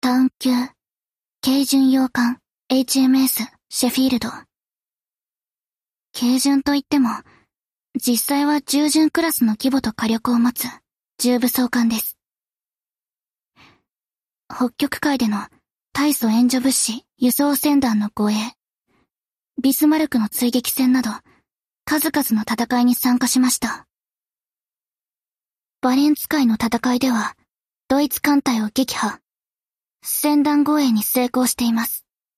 タウン級、軽巡洋艦、HMS、シェフィールド。軽巡といっても、実際は重巡クラスの規模と火力を持つ重武装艦です。北極海での大祖援助物資輸送船団の護衛、ビスマルクの追撃戦など、数々の戦いに参加しました。バレンツ海の戦いでは、ドイツ艦隊を撃破、船団護衛に成功しています。